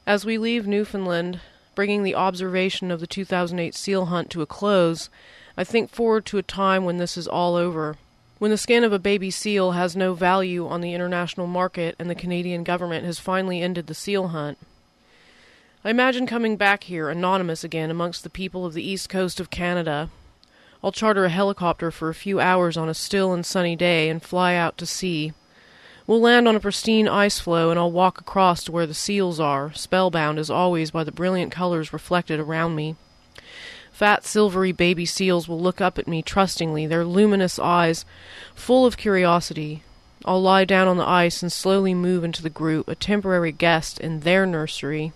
As we leave Newfoundland, bringing the observation of the 2008 seal hunt to a close, I think forward to a time when this is all over, when the skin of a baby seal has no value on the international market and the Canadian government has finally ended the seal hunt. I imagine coming back here, anonymous again, amongst the people of the east coast of Canada. I'll charter a helicopter for a few hours on a still and sunny day and fly out to sea. We'll land on a pristine ice floe, and I'll walk across to where the seals are, spellbound as always by the brilliant colors reflected around me. Fat, silvery baby seals will look up at me trustingly, their luminous eyes full of curiosity. I'll lie down on the ice and slowly move into the group, a temporary guest in their nursery.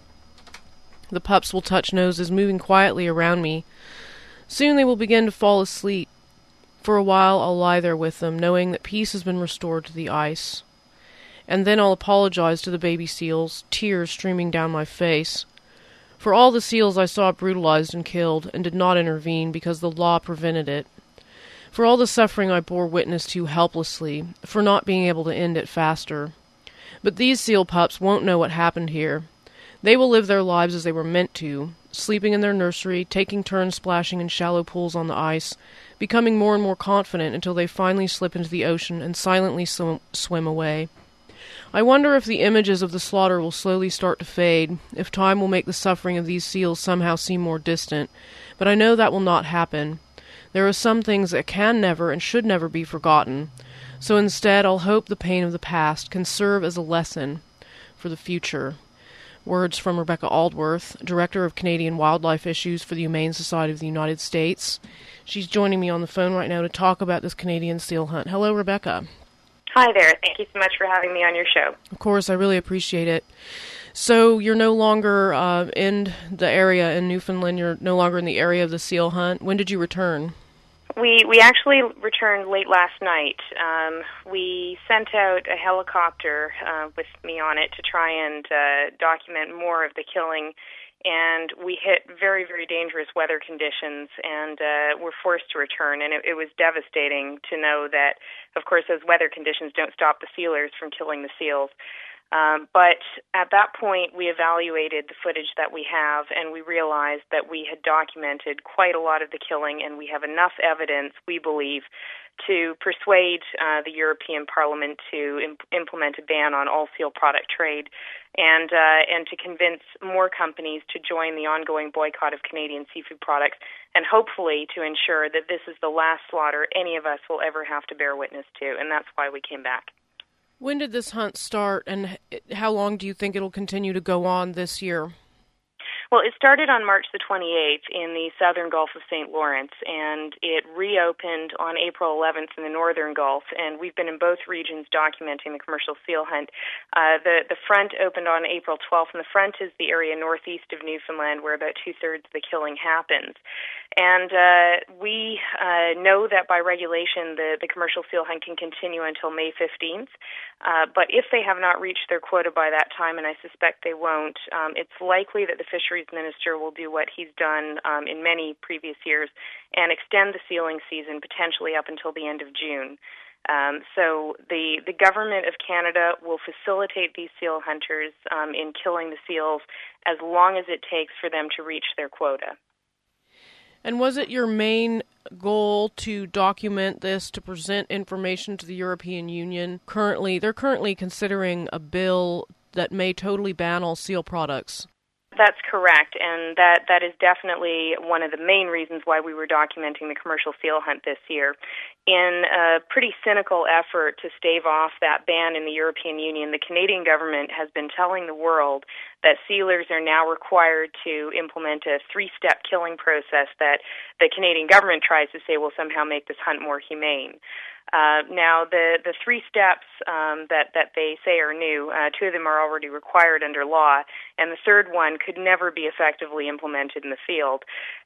The pups will touch noses, moving quietly around me. Soon they will begin to fall asleep. For a while I'll lie there with them, knowing that peace has been restored to the ice. And then I'll apologize to the baby seals, tears streaming down my face. For all the seals I saw brutalized and killed, and did not intervene because the law prevented it. For all the suffering I bore witness to helplessly, for not being able to end it faster. But these seal pups won't know what happened here. They will live their lives as they were meant to, sleeping in their nursery, taking turns splashing in shallow pools on the ice, becoming more and more confident until they finally slip into the ocean and silently swim away. I wonder if the images of the slaughter will slowly start to fade, if time will make the suffering of these seals somehow seem more distant, but I know that will not happen. There are some things that can never and should never be forgotten, so instead I'll hope the pain of the past can serve as a lesson for the future. Words from Rebecca Aldworth, Director of Canadian Wildlife Issues for the Humane Society of the United States. She's joining me on the phone right now to talk about this Canadian seal hunt. Hello, Rebecca. Hi there. Thank you so much for having me on your show. Of course, I really appreciate it. So you're no longer in the area in Newfoundland. You're no longer in the area of the seal hunt. When did you return? We actually returned late last night. We sent out a helicopter with me on it to try and document more of the killing, and we hit very, very dangerous weather conditions, and were forced to return. And it was devastating to know that, of course, those weather conditions don't stop the sealers from killing the seals. But at that point, we evaluated the footage that we have, and we realized that we had documented quite a lot of the killing, and we have enough evidence, we believe, to persuade the European Parliament to implement a ban on all seal product trade, and to convince more companies to join the ongoing boycott of Canadian seafood products, and hopefully to ensure that this is the last slaughter any of us will ever have to bear witness to, and that's why we came back. When did this hunt start, and how long do you think it'll continue to go on this year? Well, it started on March the 28th in the southern Gulf of St. Lawrence, and it reopened on April 11th in the northern Gulf, and we've been in both regions documenting the commercial seal hunt. The front opened on April 12th, and the front is the area northeast of Newfoundland where about two-thirds of the killing happens. And we know that by regulation the commercial seal hunt can continue until May 15th, but if they have not reached their quota by that time, and I suspect they won't, it's likely that the fisheries minister will do what he's done in many previous years and extend the sealing season potentially up until the end of June. So the government of Canada will facilitate these seal hunters in killing the seals as long as it takes for them to reach their quota. And was it your main goal to document this, to present information to the European Union? They're currently considering a bill that may totally ban all seal products. That's correct, and that is definitely one of the main reasons why we were documenting the commercial seal hunt this year. In a pretty cynical effort to stave off that ban in the European Union, the Canadian government has been telling the world that sealers are now required to implement a three-step killing process that the Canadian government tries to say will somehow make this hunt more humane. Now, the three steps that they say are new, two of them are already required under law, and the third one could never be effectively implemented in the field.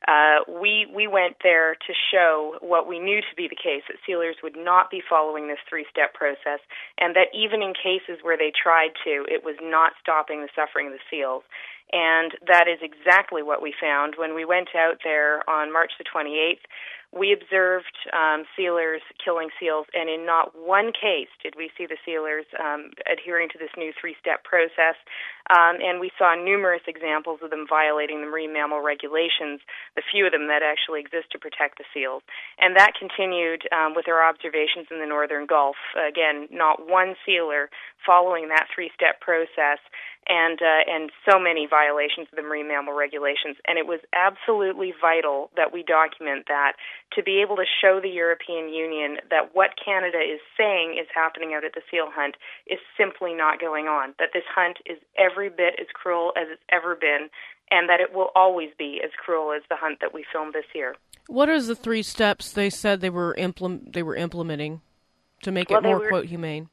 We went there to show what we knew to be the case, that sealers would not be following this three-step process, and that even in cases where they tried to, it was not stopping the suffering of the seals. And that is exactly what we found. When we went out there on March the 28th, we observed sealers killing seals, and in not one case did we see the sealers adhering to this new three-step process. And we saw numerous examples of them violating the marine mammal regulations, the few of them that actually exist to protect the seals. And that continued with our observations in the Northern Gulf. Again, not one sealer following that three-step process, and so many violations of the marine mammal regulations. And it was absolutely vital that we document that, to be able to show the European Union that what Canada is saying is happening out at the seal hunt is simply not going on, that this hunt is every bit as cruel as it's ever been, and that it will always be as cruel as the hunt that we filmed this year. What are the 3 steps they said they were implementing to make it more, quote, humane?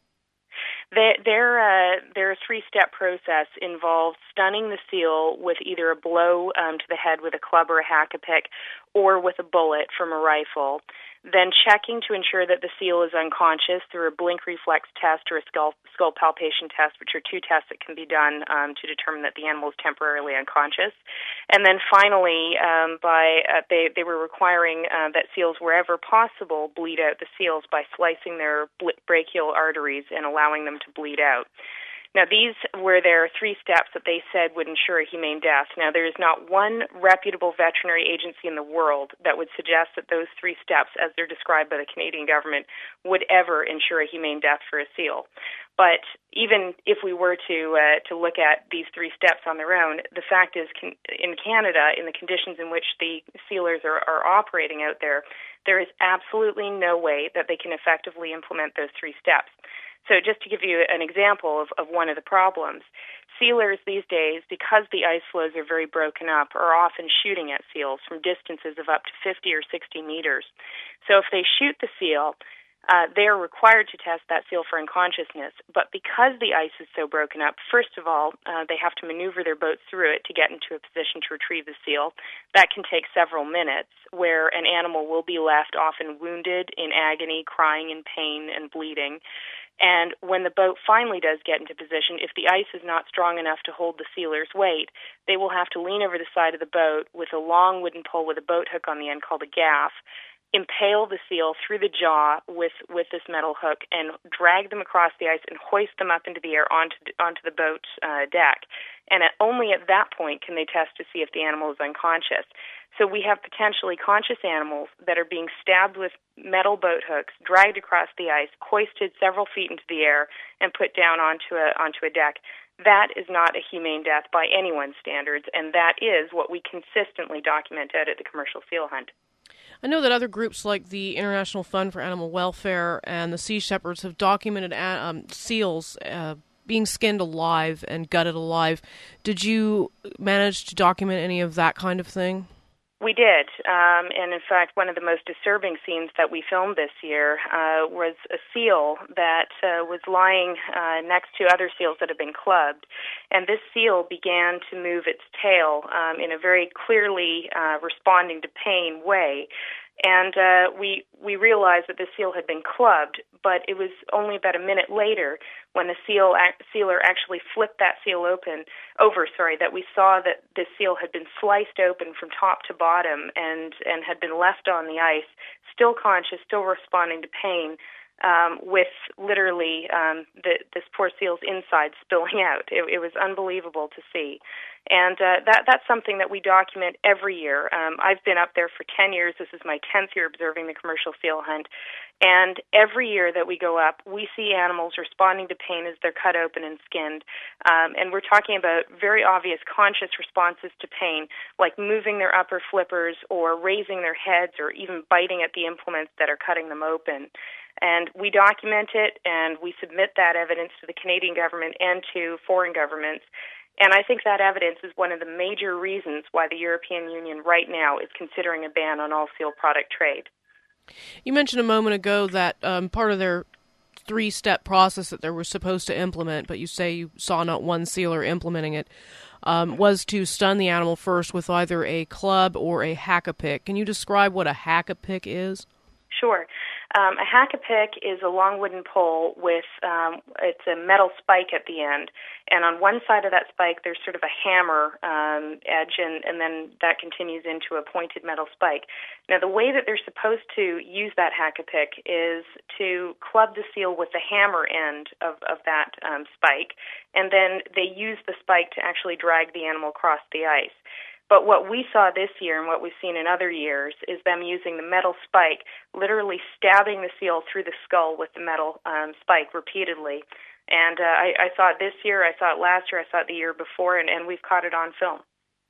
Their three-step process involves stunning the seal with either a blow to the head with a club or a hack-a-pick, or with a bullet from a rifle, then checking to ensure that the seal is unconscious through a blink reflex test or a skull palpation test, which are 2 tests that can be done to determine that the animal is temporarily unconscious. And then finally, they were requiring that seals, wherever possible, bleed out the seals by slicing their brachial arteries and allowing them to bleed out. Now, these were their 3 steps that they said would ensure a humane death. Now, there is not one reputable veterinary agency in the world that would suggest that those 3 steps, as they're described by the Canadian government, would ever ensure a humane death for a seal. But even if we were to look at these 3 steps on their own, the fact is, in Canada, in the conditions in which the sealers are operating out there, there is absolutely no way that they can effectively implement those 3 steps. So just to give you an example of one of the problems, sealers these days, because the ice floes are very broken up, are often shooting at seals from distances of up to 50 or 60 meters. So if they shoot the seal, they are required to test that seal for unconsciousness. But because the ice is so broken up, first of all, they have to maneuver their boats through it to get into a position to retrieve the seal. That can take several minutes, where an animal will be left often wounded, in agony, crying in pain and bleeding. And when the boat finally does get into position, if the ice is not strong enough to hold the sealer's weight, they will have to lean over the side of the boat with a long wooden pole with a boat hook on the end called a gaff, impale the seal through the jaw with this metal hook, and drag them across the ice and hoist them up into the air onto the boat deck. And only at that point can they test to see if the animal is unconscious. So we have potentially conscious animals that are being stabbed with metal boat hooks, dragged across the ice, hoisted several feet into the air, and put down onto a deck. That is not a humane death by anyone's standards, and that is what we consistently document out at the commercial seal hunt. I know that other groups like the International Fund for Animal Welfare and the Sea Shepherds have documented seals being skinned alive and gutted alive. Did you manage to document any of that kind of thing? We did, and in fact, one of the most disturbing scenes that we filmed this year was a seal that was lying next to other seals that had been clubbed, and this seal began to move its tail in a very clearly responding to pain way. And we realized that the seal had been clubbed, but it was only about a minute later when the sealer actually flipped that seal over, that we saw that the seal had been sliced open from top to bottom and had been left on the ice, still conscious, still responding to pain, with literally this poor seal's inside spilling out. It was unbelievable to see. And that's something that we document every year. I've been up there for 10 years. This is my 10th year observing the commercial seal hunt. And every year that we go up, we see animals responding to pain as they're cut open and skinned. And we're talking about very obvious conscious responses to pain, like moving their upper flippers or raising their heads or even biting at the implements that are cutting them open. And we document it, and we submit that evidence to the Canadian government and to foreign governments. And I think that evidence is one of the major reasons why the European Union right now is considering a ban on all seal product trade. You mentioned a moment ago that part of their 3-step process that they were supposed to implement, but you say you saw not one sealer implementing it, was to stun the animal first with either a club or a hack-a-pick. Can you describe what a hack-a-pick is? Sure. A hack-a-pick is a long wooden pole with it's a metal spike at the end, and on one side of that spike there's sort of a hammer edge, and then that continues into a pointed metal spike. Now, the way that they're supposed to use that hack-a-pick is to club the seal with the hammer end of that spike, and then they use the spike to actually drag the animal across the ice. But what we saw this year and what we've seen in other years is them using the metal spike, literally stabbing the seal through the skull with the metal spike repeatedly. And I saw it this year, I saw it last year, I saw it the year before, and we've caught it on film.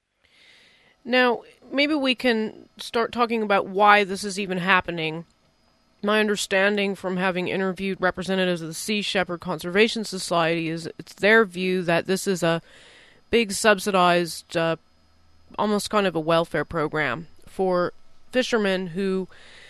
Now, maybe we can start talking about why this is even happening. My understanding from having interviewed representatives of the Sea Shepherd Conservation Society is it's their view that this is a big subsidized almost kind of a welfare program for fishermen who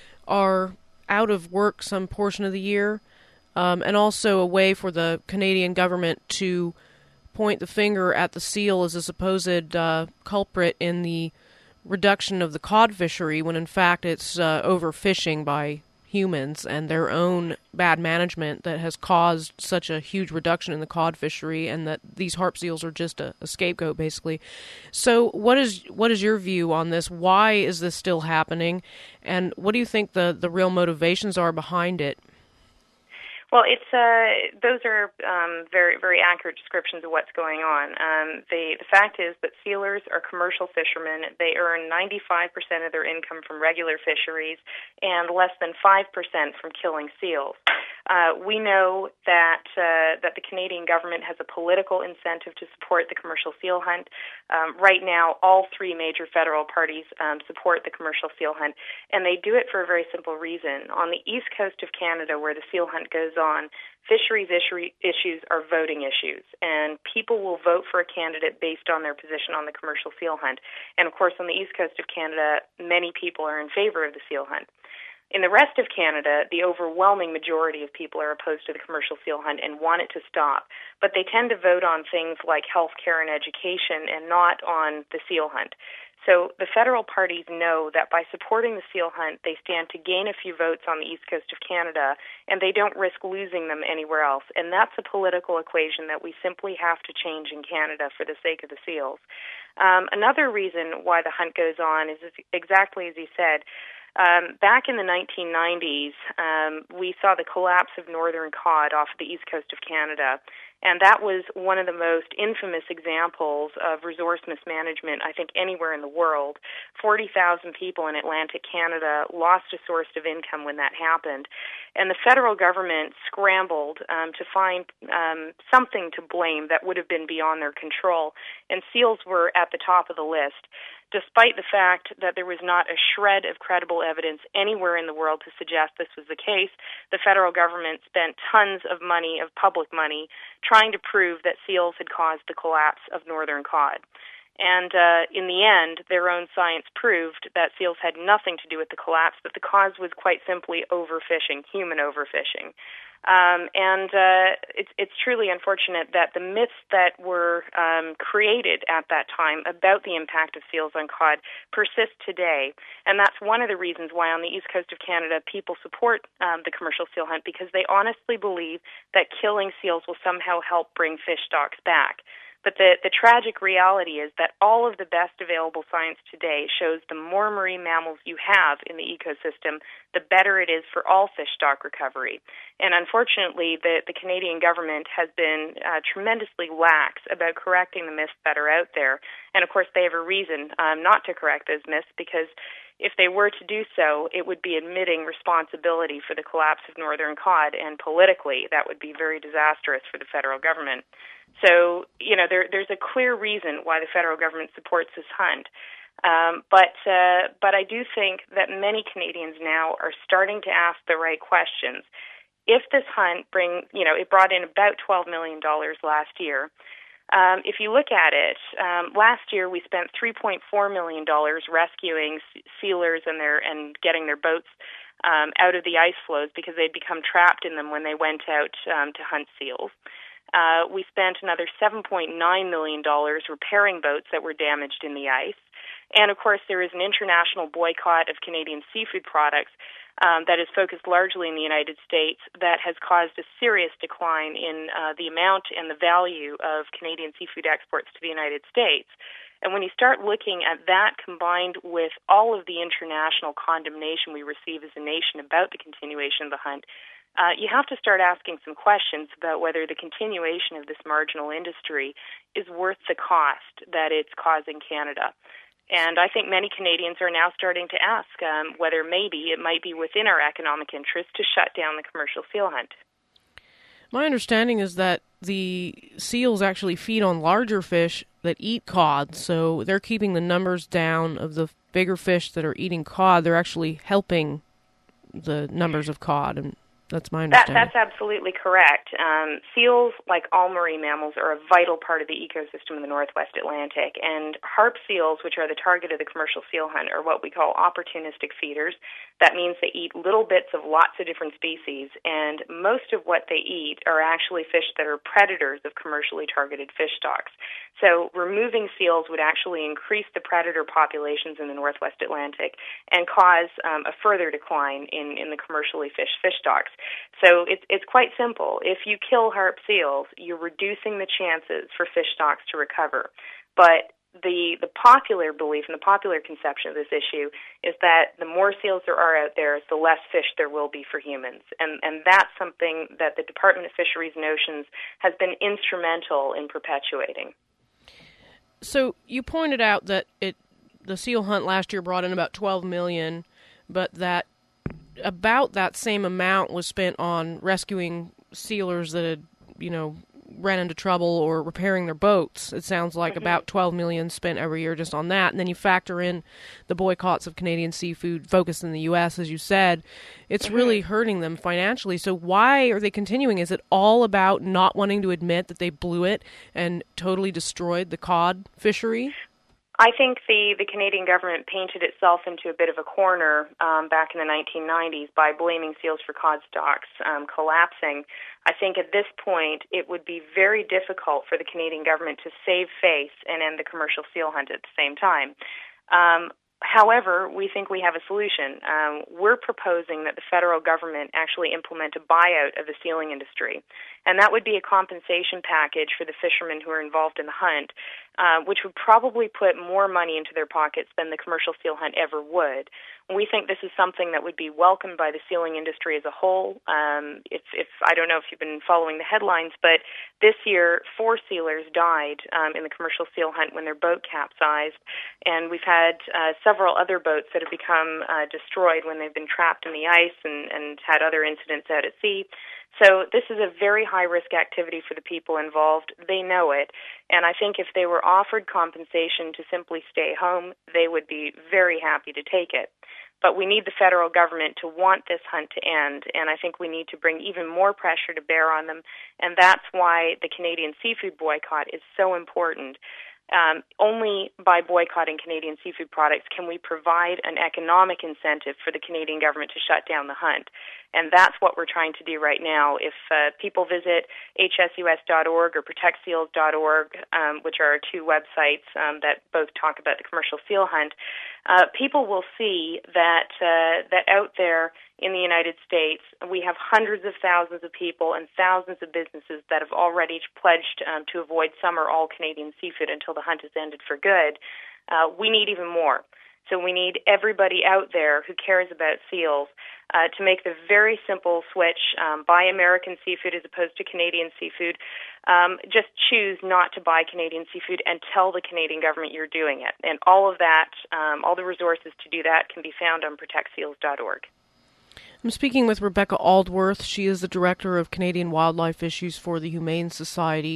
are out of work some portion of the year, and also a way for the Canadian government to point the finger at the seal as a supposed culprit in the reduction of the cod fishery, when in fact it's overfishing by humans and their own bad management that has caused such a huge reduction in the cod fishery, and that these harp seals are just a scapegoat, basically. So what is your view on this? Why is this still happening? And what do you think the real motivations are behind it? Well, it's those are very, very accurate descriptions of what's going on. The fact is that sealers are commercial fishermen. They earn 95% of their income from regular fisheries and less than 5% from killing seals. We know that that the Canadian government has a political incentive to support the commercial seal hunt. Right now, all three major federal parties support the commercial seal hunt, and they do it for a very simple reason. On the east coast of Canada, where the seal hunt goes on, fisheries issues are voting issues, and people will vote for a candidate based on their position on the commercial seal hunt. And of course, on the east coast of Canada, many people are in favor of the seal hunt. In the rest of Canada, the overwhelming majority of people are opposed to the commercial seal hunt and want it to stop, but they tend to vote on things like health care and education and not on the seal hunt. So the federal parties know that by supporting the seal hunt, they stand to gain a few votes on the east coast of Canada, and they don't risk losing them anywhere else. And that's a political equation that we simply have to change in Canada for the sake of the seals. Another reason why the hunt goes on is exactly as you said. Back in the 1990s, we saw the collapse of northern cod off the east coast of Canada, and that was one of the most infamous examples of resource mismanagement, I think, anywhere in the world. 40,000 people in Atlantic Canada lost a source of income when that happened, and the federal government scrambled to find something to blame that would have been beyond their control, and seals were at the top of the list, despite the fact that there was not a shred of credible evidence anywhere in the world to suggest this was the case. The federal government spent tons of money, of public money, trying to prove that seals had caused the collapse of northern cod. And in the end, their own science proved that seals had nothing to do with the collapse, that the cause was quite simply overfishing, human overfishing. It's truly unfortunate that the myths that were created at that time about the impact of seals on cod persist today. And that's one of the reasons why on the east coast of Canada people support the commercial seal hunt, because they honestly believe that killing seals will somehow help bring fish stocks back. But the tragic reality is that all of the best available science today shows the more marine mammals you have in the ecosystem, the better it is for all fish stock recovery. And unfortunately, the Canadian government has been tremendously lax about correcting the myths that are out there. And of course, they have a reason not to correct those myths, because if they were to do so, it would be admitting responsibility for the collapse of northern cod, and politically, that would be very disastrous for the federal government. So, there's a clear reason why the federal government supports this hunt. But I do think that many Canadians now are starting to ask the right questions. If this hunt it brought in about $12 million last year. If you look at it, last year we spent $3.4 million rescuing sealers and getting their boats out of the ice floes because they'd become trapped in them when they went out to hunt seals. We spent another $7.9 million repairing boats that were damaged in the ice. And, of course, there is an international boycott of Canadian seafood products that is focused largely in the United States that has caused a serious decline in the amount and the value of Canadian seafood exports to the United States. And when you start looking at that combined with all of the international condemnation we receive as a nation about the continuation of the hunt, you have to start asking some questions about whether the continuation of this marginal industry is worth the cost that it's causing Canada. And I think many Canadians are now starting to ask whether maybe it might be within our economic interest to shut down the commercial seal hunt. My understanding is that the seals actually feed on larger fish that eat cod, so they're keeping the numbers down of the bigger fish that are eating cod. They're actually helping the numbers of cod, and that's my understanding. That's absolutely correct. Seals, like all marine mammals, are a vital part of the ecosystem in the Northwest Atlantic, and harp seals, which are the target of the commercial seal hunt, are what we call opportunistic feeders. That means they eat little bits of lots of different species, and most of what they eat are actually fish that are predators of commercially targeted fish stocks. So removing seals would actually increase the predator populations in the Northwest Atlantic and cause a further decline in the commercially fished fish stocks. So it's quite simple. If you kill harp seals, you're reducing the chances for fish stocks to recover. But the popular belief and the popular conception of this issue is that the more seals there are out there, the less fish there will be for humans. And that's something that the Department of Fisheries and Oceans has been instrumental in perpetuating. So you pointed out that the seal hunt last year brought in about $12 million, but that about that same amount was spent on rescuing sealers that had, ran into trouble or repairing their boats. It sounds like about $12 million spent every year just on that. And then you factor in the boycotts of Canadian seafood focused in the U.S., as you said. It's really hurting them financially. So why are they continuing? Is it all about not wanting to admit that they blew it and totally destroyed the cod fishery? I think the Canadian government painted itself into a bit of a corner back in the 1990s by blaming seals for cod stocks collapsing. I think at this point it would be very difficult for the Canadian government to save face and end the commercial seal hunt at the same time. However, we think we have a solution. We're proposing that the federal government actually implement a buyout of the sealing industry, and that would be a compensation package for the fishermen who are involved in the hunt, which would probably put more money into their pockets than the commercial seal hunt ever would. We think this is something that would be welcomed by the sealing industry as a whole. If I don't know if you've been following the headlines, but this year 4 sealers died in the commercial seal hunt when their boat capsized, and we've had several other boats that have become destroyed when they've been trapped in the ice and had other incidents out at sea. So this is a very high-risk activity for the people involved. They know it, and I think if they were offered compensation to simply stay home, they would be very happy to take it. But we need the federal government to want this hunt to end, and I think we need to bring even more pressure to bear on them, and that's why the Canadian seafood boycott is so important. Only by boycotting Canadian seafood products can we provide an economic incentive for the Canadian government to shut down the hunt. And that's what we're trying to do right now. If people visit hsus.org or protectseals.org, which are our 2 websites that both talk about the commercial seal hunt, people will see that out there in the United States, we have hundreds of thousands of people and thousands of businesses that have already pledged to avoid some or all Canadian seafood until the hunt is ended for good. We need even more. So we need everybody out there who cares about seals to make the very simple switch, buy American seafood as opposed to Canadian seafood. Just choose not to buy Canadian seafood and tell the Canadian government you're doing it. And all of that, all the resources to do that can be found on protectseals.org. I'm speaking with Rebecca Aldworth. She is the Director of Canadian Wildlife Issues for the Humane Society.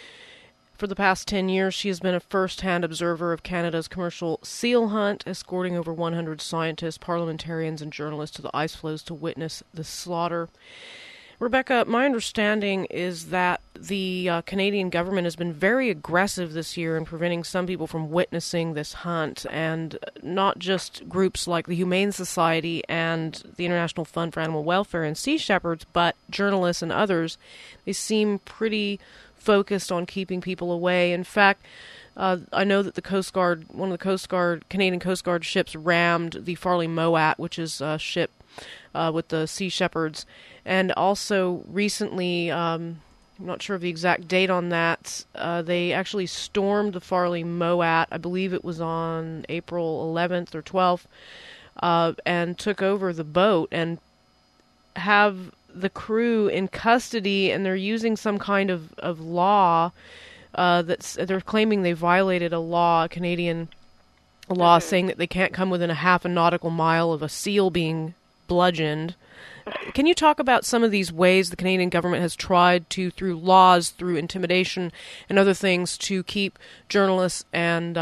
For the past 10 years, she has been a first-hand observer of Canada's commercial seal hunt, escorting over 100 scientists, parliamentarians, and journalists to the ice floes to witness the slaughter. Rebecca, my understanding is that the Canadian government has been very aggressive this year in preventing some people from witnessing this hunt, and not just groups like the Humane Society and the International Fund for Animal Welfare and Sea Shepherds, but journalists and others. They seem pretty focused on keeping people away. In fact, I know that the Coast Guard, one of the Canadian Coast Guard ships rammed the Farley Moat, which is a ship with the Sea Shepherds. And also recently, I'm not sure of the exact date on that, they actually stormed the Farley Moat, I believe it was on April 11th or 12th, and took over the boat and have the crew in custody, and they're using some kind of law they're claiming they violated a law, a Canadian law, saying that they can't come within a half a nautical mile of a seal being bludgeoned. Can you talk about some of these ways the Canadian government has tried to, through laws, through intimidation, and other things, to keep journalists and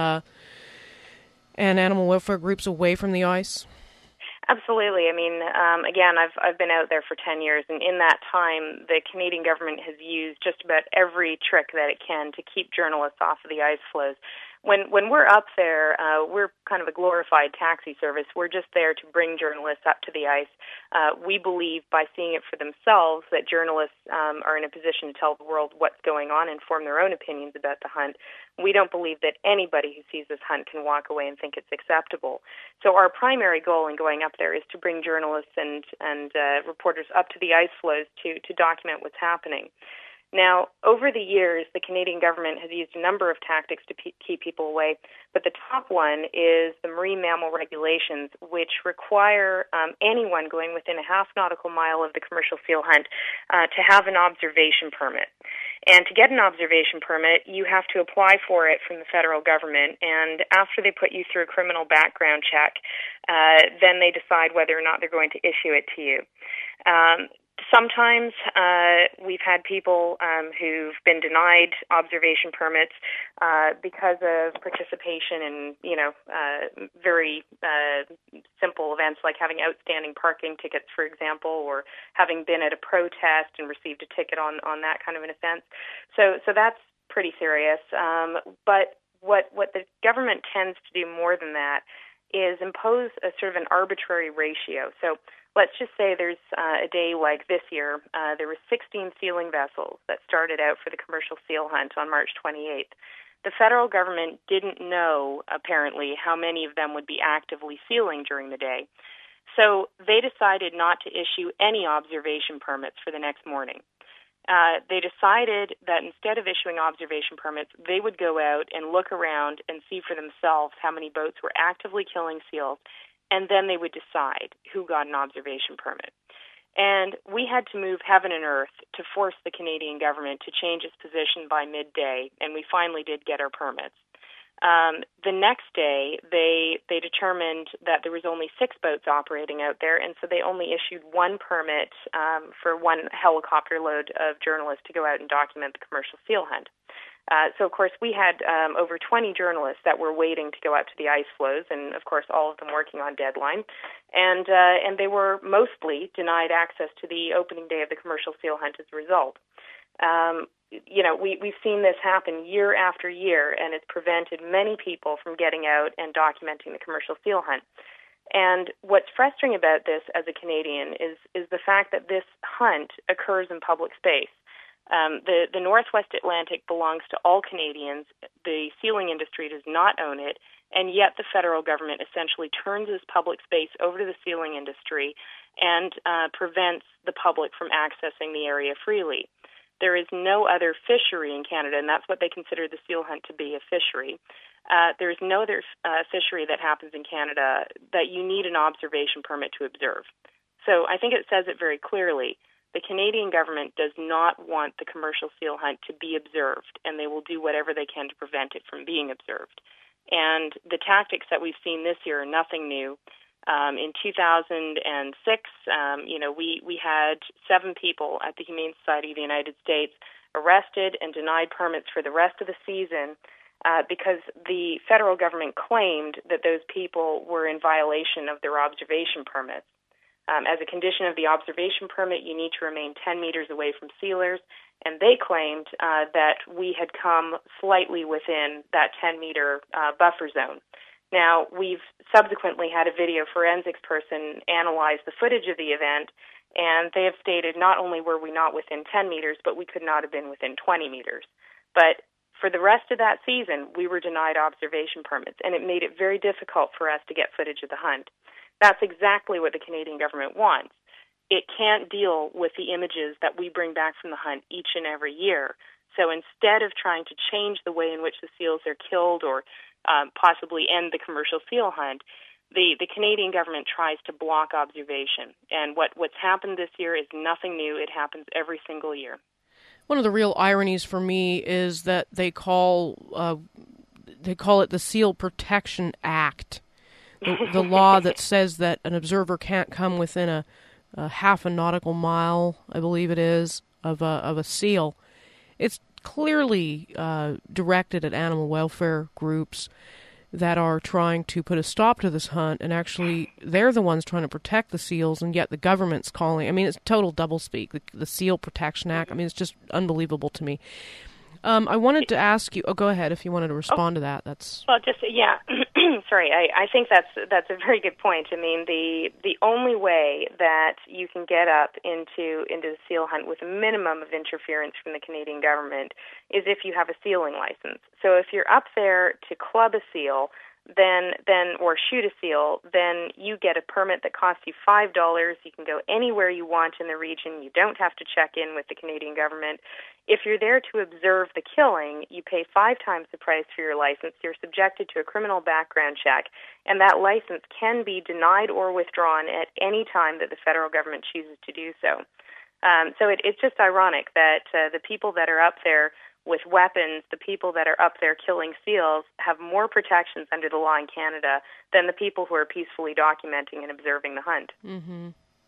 animal welfare groups away from the ice? Absolutely. I mean, again, I've been out there for 10 years, and in that time, the Canadian government has used just about every trick that it can to keep journalists off of the ice floes. When we're up there, we're kind of a glorified taxi service. We're just there to bring journalists up to the ice. We believe by seeing it for themselves that journalists are in a position to tell the world what's going on and form their own opinions about the hunt. We don't believe that anybody who sees this hunt can walk away and think it's acceptable. So our primary goal in going up there is to bring journalists and reporters up to the ice floes to document what's happening. Now, over the years, the Canadian government has used a number of tactics to keep people away, but the top one is the marine mammal regulations, which require anyone going within a half nautical mile of the commercial seal hunt to have an observation permit. And to get an observation permit, you have to apply for it from the federal government, and after they put you through a criminal background check, then they decide whether or not they're going to issue it to you. Sometimes we've had people who've been denied observation permits because of participation in, very simple events like having outstanding parking tickets, for example, or having been at a protest and received a ticket on that kind of an offense. So that's pretty serious. But what the government tends to do more than that is impose a sort of an arbitrary ratio. So let's just say there's a day like this year, there were 16 sealing vessels that started out for the commercial seal hunt on March 28th. The federal government didn't know, apparently, how many of them would be actively sealing during the day. So they decided not to issue any observation permits for the next morning. They decided that instead of issuing observation permits, they would go out and look around and see for themselves how many boats were actively killing seals, and then they would decide who got an observation permit. And we had to move heaven and earth to force the Canadian government to change its position by midday, and we finally did get our permits. The next day, they determined that there was only 6 boats operating out there, and so they only issued one permit for one helicopter load of journalists to go out and document the commercial seal hunt. So, of course, we had over 20 journalists that were waiting to go out to the ice floes, and, of course, all of them working on deadline. And they were mostly denied access to the opening day of the commercial seal hunt as a result. We've seen this happen year after year, and it's prevented many people from getting out and documenting the commercial seal hunt. And what's frustrating about this as a Canadian is the fact that this hunt occurs in public space. The Northwest Atlantic belongs to all Canadians. The sealing industry does not own it, and yet the federal government essentially turns this public space over to the sealing industry and prevents the public from accessing the area freely. There is no other fishery in Canada, and that's what they consider the seal hunt to be, a fishery. There is no other fishery that happens in Canada that you need an observation permit to observe. So I think it says it very clearly. The Canadian government does not want the commercial seal hunt to be observed, and they will do whatever they can to prevent it from being observed. And the tactics that we've seen this year are nothing new. In 2006, we had 7 people at the Humane Society of the United States arrested and denied permits for the rest of the season because the federal government claimed that those people were in violation of their observation permits. As a condition of the observation permit, you need to remain 10 meters away from sealers, and they claimed that we had come slightly within that 10-meter buffer zone. Now, we've subsequently had a video forensics person analyze the footage of the event, and they have stated not only were we not within 10 meters, but we could not have been within 20 meters. But for the rest of that season, we were denied observation permits, and it made it very difficult for us to get footage of the hunt. That's exactly what the Canadian government wants. It can't deal with the images that we bring back from the hunt each and every year. So instead of trying to change the way in which the seals are killed or possibly end the commercial seal hunt, the Canadian government tries to block observation. And what's happened this year is nothing new. It happens every single year. One of the real ironies for me is that they call it the Seal Protection Act, the law that says that an observer can't come within a half a nautical mile, I believe it is, of a seal. It's clearly directed at animal welfare groups that are trying to put a stop to this hunt, and actually they're the ones trying to protect the seals, and yet the government's calling. I mean, it's total doublespeak, the Seal Protection Act. I mean, it's just unbelievable to me. I wanted to ask you. Oh, go ahead if you wanted to respond to that. That's well, just yeah. Sorry, I think that's a very good point. I mean, the only way that you can get up into the seal hunt with a minimum of interference from the Canadian government is if you have a sealing license. So if you're up there to club a seal, then or shoot a seal, then you get a permit that costs you $5. You can go anywhere you want in the region. You don't have to check in with the Canadian government. If you're there to observe the killing, you pay 5 times the price for your license. You're subjected to a criminal background check, and that license can be denied or withdrawn at any time that the federal government chooses to do so. So it's just ironic that the people that are up there with weapons, the people that are up there killing seals, have more protections under the law in Canada than the people who are peacefully documenting and observing the hunt. Mm-hmm.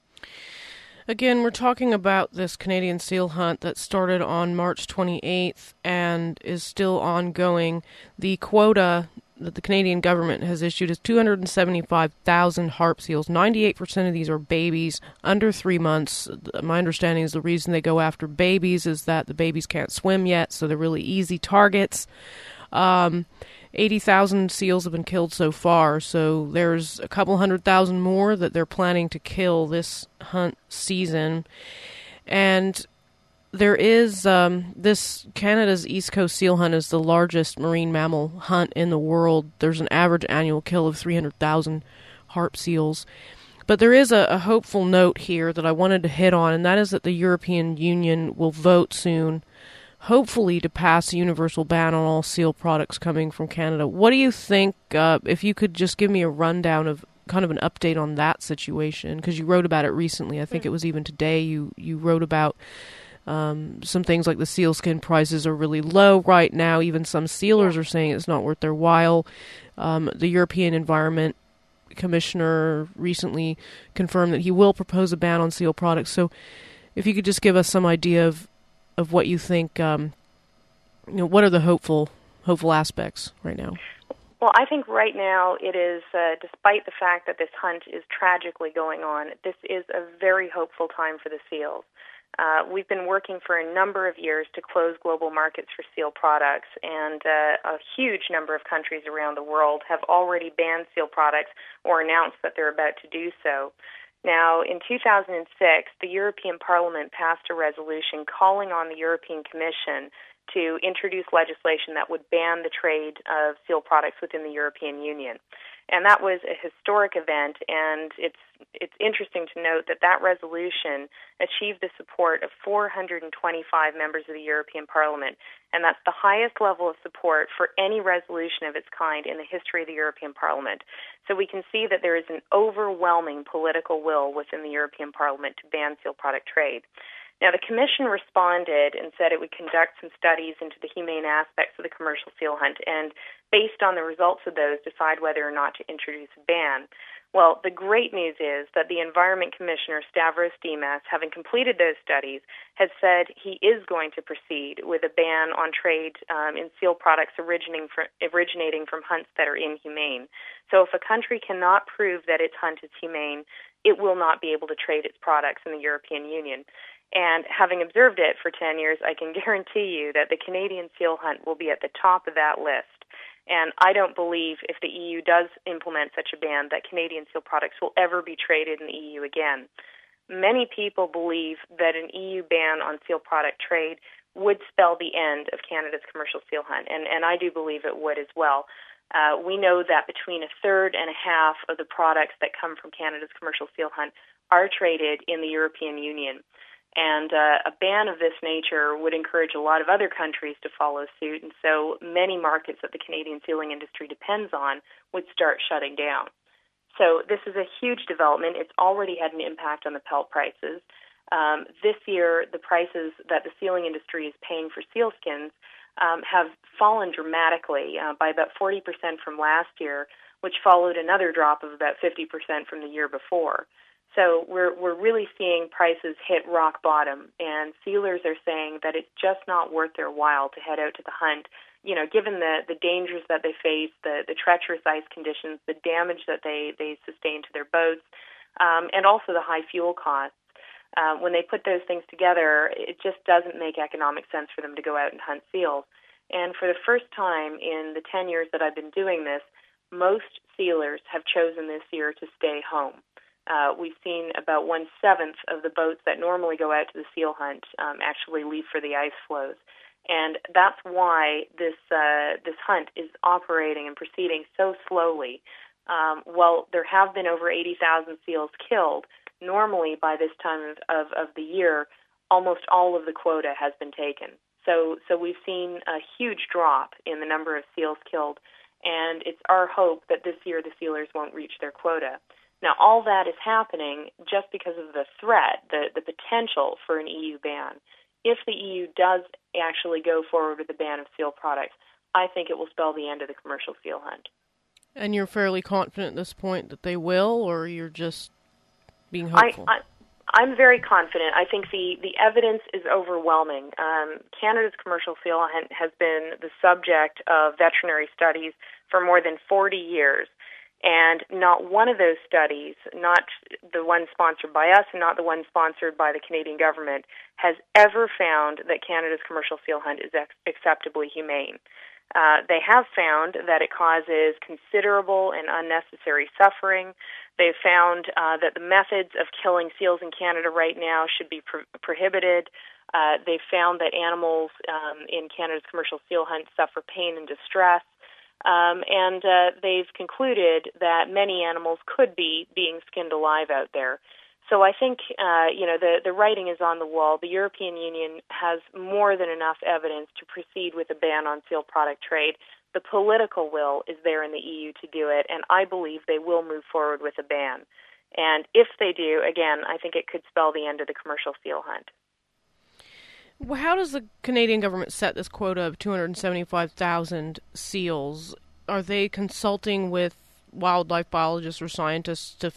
Again, we're talking about this Canadian seal hunt that started on March 28th and is still ongoing. The quota that the Canadian government has issued is 275,000 harp seals. 98% of these are babies under 3 months. My understanding is the reason they go after babies is that the babies can't swim yet, so they're really easy targets. 80,000 seals have been killed so far, so there's a couple 100,000 more that they're planning to kill this hunt season. And there is this Canada's East Coast seal hunt is the largest marine mammal hunt in the world. There's an average annual kill of 300,000 harp seals. But there is a hopeful note here that I wanted to hit on, and that is that the European Union will vote soon, hopefully to pass a universal ban on all seal products coming from Canada. What do you think, if you could just give me a rundown of kind of an update on that situation, because you wrote about it recently. I think it was even today you wrote about some things like the sealskin prices are really low right now. Even some sealers are saying it's not worth their while. The European Environment Commissioner recently confirmed that he will propose a ban on seal products. So if you could just give us some idea of what you think, what are the hopeful aspects right now? Well, I think right now it is, despite the fact that this hunt is tragically going on, this is a very hopeful time for the seals. We've been working for a number of years to close global markets for seal products, and a huge number of countries around the world have already banned seal products or announced that they're about to do so. Now, in 2006, the European Parliament passed a resolution calling on the European Commission to introduce legislation that would ban the trade of seal products within the European Union. And that was a historic event, and it's interesting to note that that resolution achieved the support of 425 members of the European Parliament, and that's the highest level of support for any resolution of its kind in the history of the European Parliament. So we can see that there is an overwhelming political will within the European Parliament to ban seal product trade. Now, the Commission responded and said it would conduct some studies into the humane aspects of the commercial seal hunt and, based on the results of those, decide whether or not to introduce a ban. Well, the great news is that the Environment Commissioner, Stavros Dimas, having completed those studies, has said he is going to proceed with a ban on trade in seal products originating from hunts that are inhumane. So if a country cannot prove that its hunt is humane, it will not be able to trade its products in the European Union. And having observed it for 10 years, I can guarantee you that the Canadian seal hunt will be at the top of that list. And I don't believe if the EU does implement such a ban that Canadian seal products will ever be traded in the EU again. Many people believe that an EU ban on seal product trade would spell the end of Canada's commercial seal hunt, and I do believe it would as well. We know that between a third and a half of the products that come from Canada's commercial seal hunt are traded in the European Union. And a ban of this nature would encourage a lot of other countries to follow suit, and so many markets that the Canadian sealing industry depends on would start shutting down. So this is a huge development. It's already had an impact on the pelt prices. This year, the prices that the sealing industry is paying for sealskins have fallen dramatically by about 40% from last year, which followed another drop of about 50% from the year before. So we're really seeing prices hit rock bottom, and sealers are saying that it's just not worth their while to head out to the hunt, given the dangers that they face, the treacherous ice conditions, the damage that they sustain to their boats, and also the high fuel costs. When they put those things together, it just doesn't make economic sense for them to go out and hunt seals. And for the first time in the 10 years that I've been doing this, most sealers have chosen this year to stay home. We've seen about 1/7 of the boats that normally go out to the seal hunt actually leave for the ice floes. And that's why this hunt is operating and proceeding so slowly. While there have been over 80,000 seals killed, normally by this time of the year, almost all of the quota has been taken. So we've seen a huge drop in the number of seals killed, and it's our hope that this year the sealers won't reach their quota. Now, all that is happening just because of the threat, the potential for an EU ban. If the EU does actually go forward with the ban of seal products, I think it will spell the end of the commercial seal hunt. And you're fairly confident at this point that they will, or you're just being hopeful? I'm very confident. I think the evidence is overwhelming. Canada's commercial seal hunt has been the subject of veterinary studies for more than 40 years. And not one of those studies, not the one sponsored by us and not the one sponsored by the Canadian government, has ever found that Canada's commercial seal hunt is acceptably humane. They have found that it causes considerable and unnecessary suffering. They've found that the methods of killing seals in Canada right now should be prohibited. They've found that animals in Canada's commercial seal hunt suffer pain and distress. And they've concluded that many animals could be being skinned alive out there. So I think, the writing is on the wall. The European Union has more than enough evidence to proceed with a ban on seal product trade. The political will is there in the EU to do it, and I believe they will move forward with a ban. And if they do, again, I think it could spell the end of the commercial seal hunt. Well, how does the Canadian government set this quota of 275,000 seals? Are they consulting with wildlife biologists or scientists to,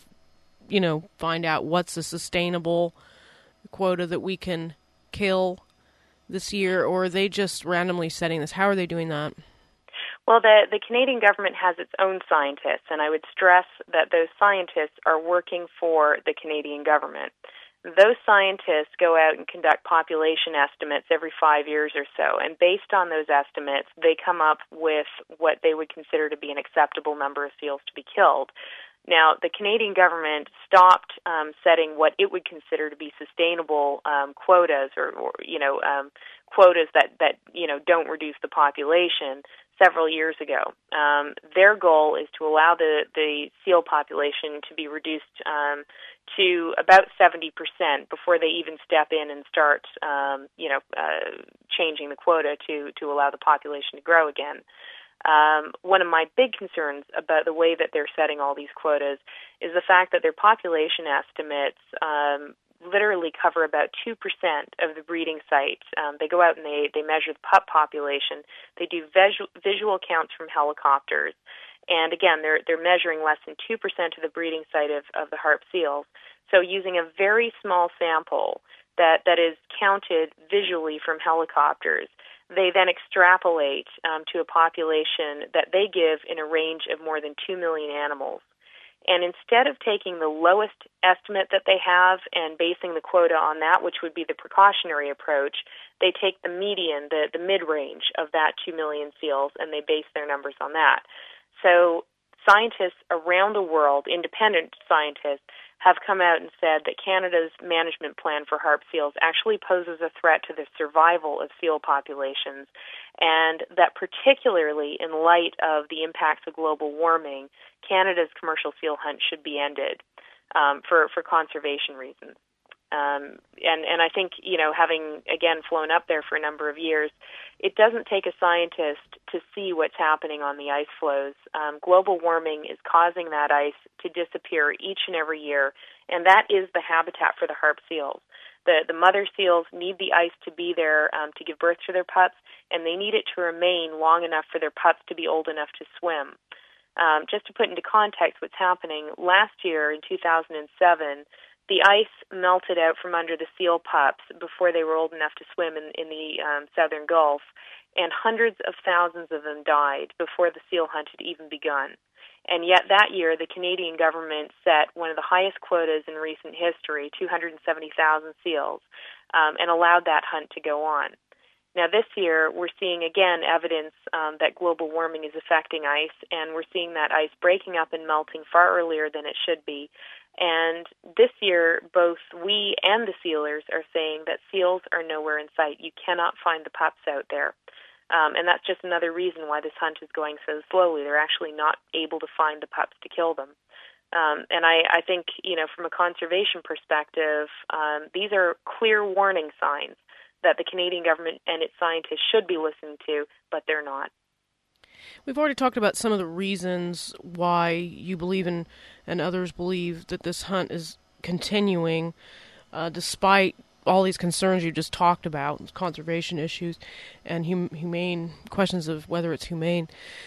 find out what's a sustainable quota that we can kill this year, or are they just randomly setting this? How are they doing that? Well, the Canadian government has its own scientists, and I would stress that those scientists are working for the Canadian government. Those scientists go out and conduct population estimates every 5 years or so, and based on those estimates, they come up with what they would consider to be an acceptable number of seals to be killed. Now, the Canadian government stopped setting what it would consider to be sustainable quotas, or quotas that don't reduce the population several years ago. Their goal is to allow the seal population to be reduced to about 70% before they even step in and start, changing the quota to allow the population to grow again. One of my big concerns about the way that they're setting all these quotas is the fact that their population estimates literally cover about 2% of the breeding sites. They go out and they measure the pup population. They do visual counts from helicopters. And again, they're measuring less than 2% of the breeding site of the harp seals. So using a very small sample that is counted visually from helicopters, they then extrapolate to a population that they give in a range of more than 2 million animals. And instead of taking the lowest estimate that they have and basing the quota on that, which would be the precautionary approach, they take the median, the mid-range of that 2 million seals, and they base their numbers on that. So scientists around the world, independent scientists, have come out and said that Canada's management plan for harp seals actually poses a threat to the survival of seal populations, and that particularly in light of the impacts of global warming, Canada's commercial seal hunt should be ended for conservation reasons. And I think, having, again, flown up there for a number of years, it doesn't take a scientist to see what's happening on the ice flows. Global warming is causing that ice to disappear each and every year, and that is the habitat for the harp seals. The mother seals need the ice to be there to give birth to their pups, and they need it to remain long enough for their pups to be old enough to swim. Just to put into context what's happening, last year in 2007, the ice melted out from under the seal pups before they were old enough to swim in the southern Gulf, and hundreds of thousands of them died before the seal hunt had even begun. And yet that year, the Canadian government set one of the highest quotas in recent history, 270,000 seals, and allowed that hunt to go on. Now this year, we're seeing again evidence that global warming is affecting ice, and we're seeing that ice breaking up and melting far earlier than it should be. And this year, both we and the sealers are saying that seals are nowhere in sight. You cannot find the pups out there. And that's just another reason why this hunt is going so slowly. They're actually not able to find the pups to kill them. And I think, from a conservation perspective, these are clear warning signs that the Canadian government and its scientists should be listening to, but they're not. We've already talked about some of the reasons why you believe in, and others believe, that this hunt is continuing despite all these concerns you just talked about, conservation issues and humane questions of whether it's humane.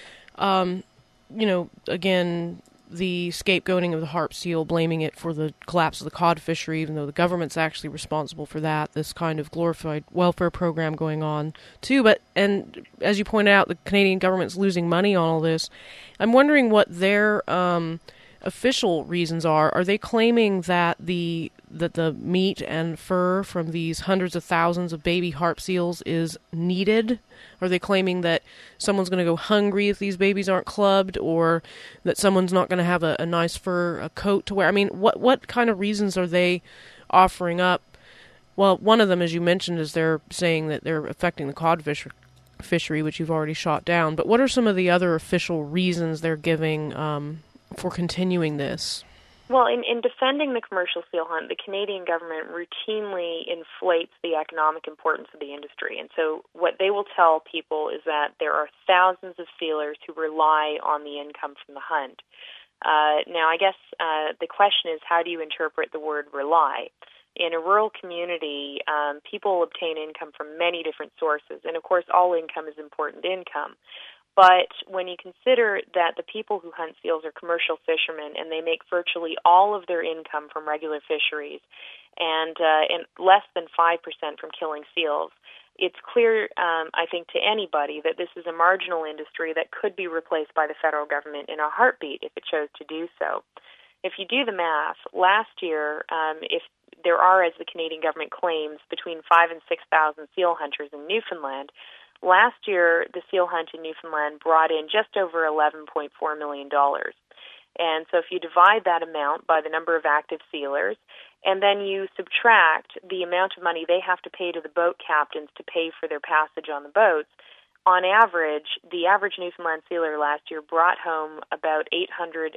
Again, the scapegoating of the harp seal, blaming it for the collapse of the cod fishery, even though the government's actually responsible for that, this kind of glorified welfare program going on too. And as you point out, the Canadian government's losing money on all this. I'm wondering what their official reasons are. Are they claiming that the meat and fur from these hundreds of thousands of baby harp seals is needed? Are they claiming that someone's going to go hungry if these babies aren't clubbed, or that someone's not going to have a nice fur coat to wear? I mean, what kind of reasons are they offering up? Well, one of them, as you mentioned, is they're saying that they're affecting the cod fishery, which you've already shot down. But what are some of the other official reasons they're giving for continuing this? Well, in defending the commercial seal hunt, the Canadian government routinely inflates the economic importance of the industry. And so what they will tell people is that there are thousands of sealers who rely on the income from the hunt. Now, I guess the question is, how do you interpret the word rely? In a rural community, people obtain income from many different sources. And, of course, all income is important income. But when you consider that the people who hunt seals are commercial fishermen and they make virtually all of their income from regular fisheries and less than 5% from killing seals, it's clear, I think, to anybody that this is a marginal industry that could be replaced by the federal government in a heartbeat if it chose to do so. If you do the math, last year, if there are, as the Canadian government claims, between 5,000 and 6,000 seal hunters in Newfoundland, last year, the seal hunt in Newfoundland brought in just over $11.4 million. And so if you divide that amount by the number of active sealers, and then you subtract the amount of money they have to pay to the boat captains to pay for their passage on the boats, on average, the average Newfoundland sealer last year brought home about $820.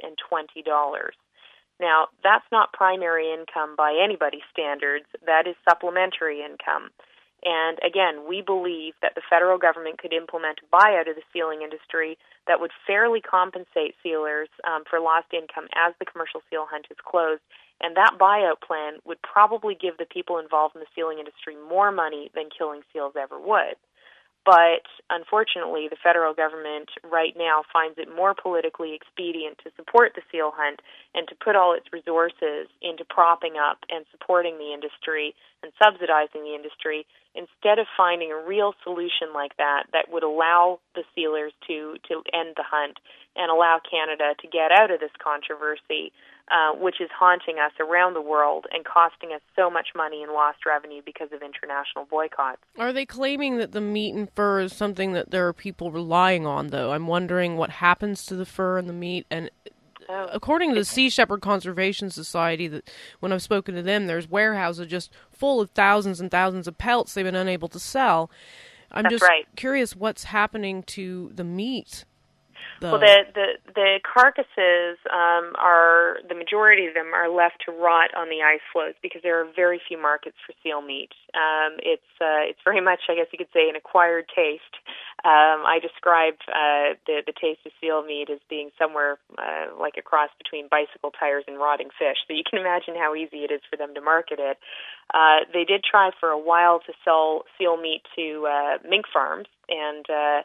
Now, that's not primary income by anybody's standards. That is supplementary income. And again, we believe that the federal government could implement a buyout of the sealing industry that would fairly compensate sealers for lost income as the commercial seal hunt is closed. And that buyout plan would probably give the people involved in the sealing industry more money than killing seals ever would. But unfortunately, the federal government right now finds it more politically expedient to support the seal hunt and to put all its resources into propping up and supporting the industry and subsidizing the industry instead of finding a real solution like that would allow the sealers to end the hunt and allow Canada to get out of this controversy, which is haunting us around the world and costing us so much money in lost revenue because of international boycotts. Are they claiming that the meat and fur is something that there are people relying on, though? I'm wondering what happens to the fur and the meat, and according to the Sea Shepherd Conservation Society, that when I've spoken to them, there's warehouses just full of thousands and thousands of pelts they've been unable to sell. I'm just curious what's happening to the meat. Well, the carcasses are, the majority of them are left to rot on the ice floes because there are very few markets for seal meat. It's very much, I guess you could say, an acquired taste. I describe the taste of seal meat as being somewhere like a cross between bicycle tires and rotting fish. So you can imagine how easy it is for them to market it. They did try for a while to sell seal meat to mink farms and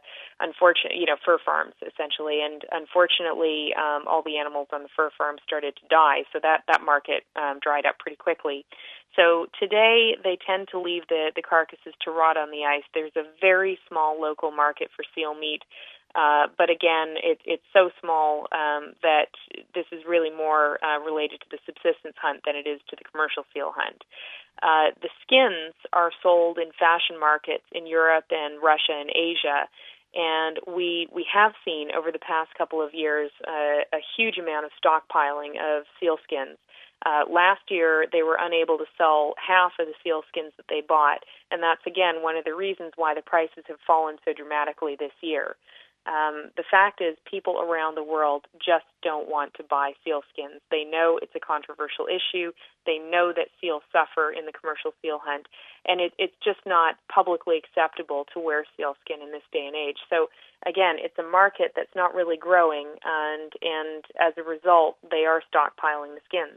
fur farms essentially, and unfortunately all the animals on the fur farms started to die, so that market dried up pretty quickly. So today they tend to leave the carcasses to rot on the ice. There's a very small local market for seal meat, but again, it's so small that this is really more related to the subsistence hunt than it is to the commercial seal hunt. The skins are sold in fashion markets in Europe and Russia and Asia, and we have seen over the past couple of years a huge amount of stockpiling of seal skins. Last year, they were unable to sell half of the seal skins that they bought, and that's, again, one of the reasons why the prices have fallen so dramatically this year. The fact is, people around the world just don't want to buy seal skins. They know it's a controversial issue. They know that seals suffer in the commercial seal hunt, and it's just not publicly acceptable to wear seal skin in this day and age. So, again, it's a market that's not really growing, and as a result, they are stockpiling the skins.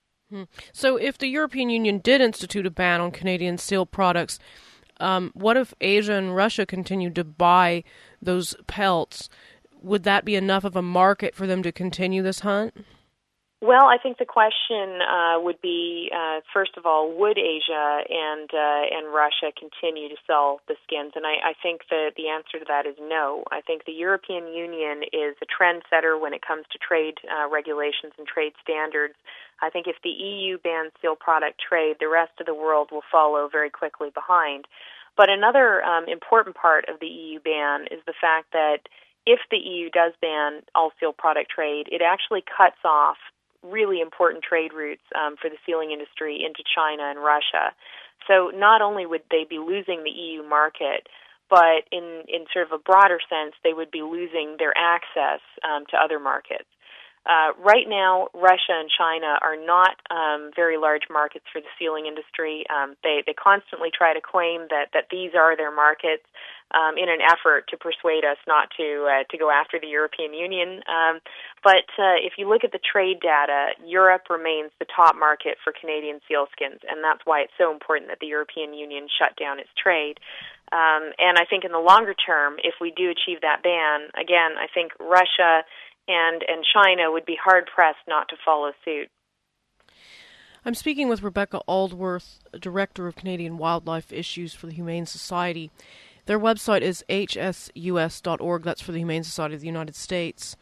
So if the European Union did institute a ban on Canadian seal products, what if Asia and Russia continued to buy those pelts? Would that be enough of a market for them to continue this hunt? Well, I think the question would be, first of all, would Asia and Russia continue to sell the skins? And I think the answer to that is no. I think the European Union is a trendsetter when it comes to trade regulations and trade standards. I think if the EU bans seal product trade, the rest of the world will follow very quickly behind. But another important part of the EU ban is the fact that if the EU does ban all seal product trade, it actually cuts off really important trade routes for the sealing industry into China and Russia. So not only would they be losing the EU market, but in sort of a broader sense, they would be losing their access to other markets. Right now, Russia and China are not very large markets for the sealing industry. They constantly try to claim that these are their markets in an effort to persuade us not to go after the European Union. But if you look at the trade data, Europe remains the top market for Canadian sealskins, and that's why it's so important that the European Union shut down its trade. And I think in the longer term, if we do achieve that ban, again, I think Russia and China would be hard-pressed not to follow suit. I'm speaking with Rebecca Aldworth, Director of Canadian Wildlife Issues for the Humane Society. Their website is hsus.org. That's for the Humane Society of the United States,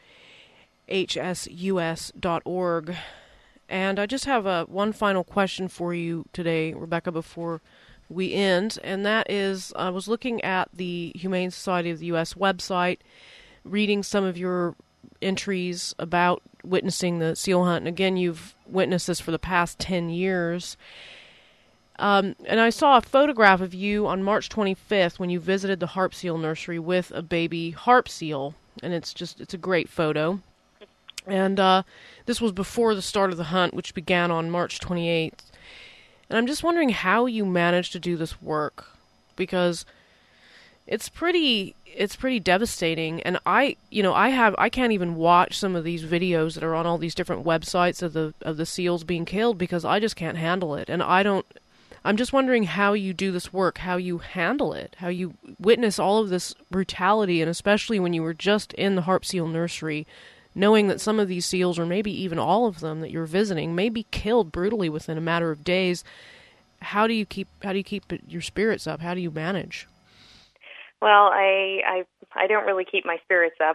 hsus.org. And I just have one final question for you today, Rebecca, before we end, and that is, I was looking at the Humane Society of the U.S. website, reading some of your entries about witnessing the seal hunt, and again, you've witnessed this for the past 10 years. And I saw a photograph of you on March 25th when you visited the harp seal nursery with a baby harp seal, and it's a great photo. And this was before the start of the hunt, which began on March 28th. And I'm just wondering how you managed to do this work, because it's pretty devastating, and I can't even watch some of these videos that are on all these different websites of the seals being killed because I just can't handle it. And I'm just wondering how you do this work, how you handle it, how you witness all of this brutality, and especially when you were just in the harp seal nursery, knowing that some of these seals, or maybe even all of them that you're visiting, may be killed brutally within a matter of days. How do you keep your spirits up? How do you manage? Well, I don't really keep my spirits up.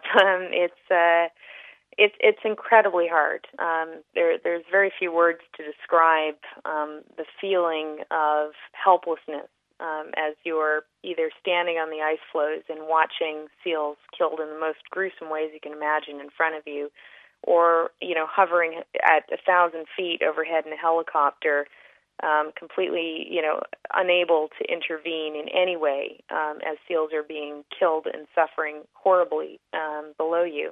It's incredibly hard. There's very few words to describe the feeling of helplessness as you're either standing on the ice floes and watching seals killed in the most gruesome ways you can imagine in front of you, or, hovering at 1,000 feet overhead in a helicopter, completely, unable to intervene in any way as seals are being killed and suffering horribly below you.